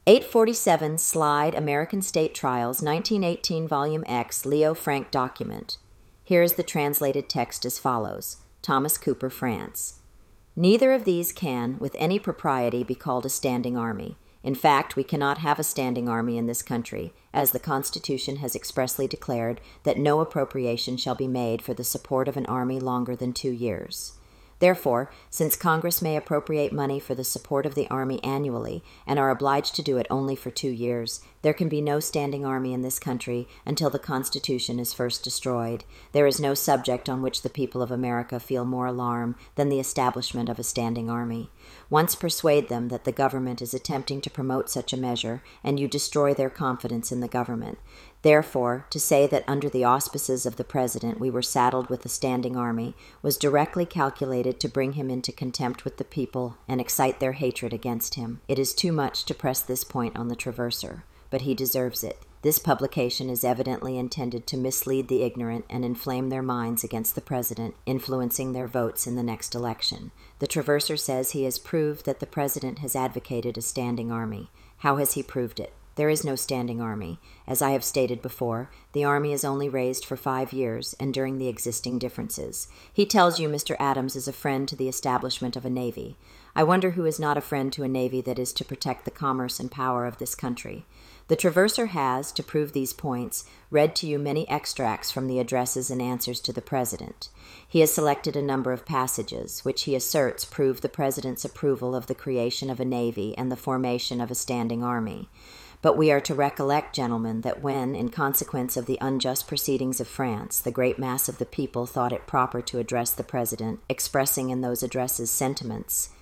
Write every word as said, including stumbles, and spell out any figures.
eight forty-seven Slide American State Trials, nineteen eighteen, Volume X, Leo Frank document. Here is the translated text as follows. Thomas Cooper, France. Neither of these can, with any propriety, be called a standing army. In fact, we cannot have a standing army in this country, as the Constitution has expressly declared that no appropriation shall be made for the support of an army longer than two years. Therefore, since Congress may appropriate money for the support of the Army annually and are obliged to do it only for two years, there can be no standing army in this country until the Constitution is first destroyed. There is no subject on which the people of America feel more alarm than the establishment of a standing army. Once persuade them that the government is attempting to promote such a measure, and you destroy their confidence in the government. Therefore, to say that under the auspices of the President we were saddled with a standing army was directly calculated to bring him into contempt with the people and excite their hatred against him. It is too much to press this point on the Traverser, but he deserves it. This publication is evidently intended to mislead the ignorant and inflame their minds against the President, influencing their votes in the next election. The Traverser says he has proved that the President has advocated a standing army. How has he proved it? There is no standing army. As I have stated before, the army is only raised for five years, enduring the existing differences. He tells you Mister Adams is a friend to the establishment of a navy. I wonder who is not a friend to a navy that is to protect the commerce and power of this country. The Traverser has, to prove these points, read to you many extracts from the addresses and answers to the President. He has selected a number of passages, which he asserts prove the President's approval of the creation of a navy and the formation of a standing army. But we are to recollect, gentlemen, that when, in consequence of the unjust proceedings of France, the great mass of the people thought it proper to address the President, expressing in those addresses sentiments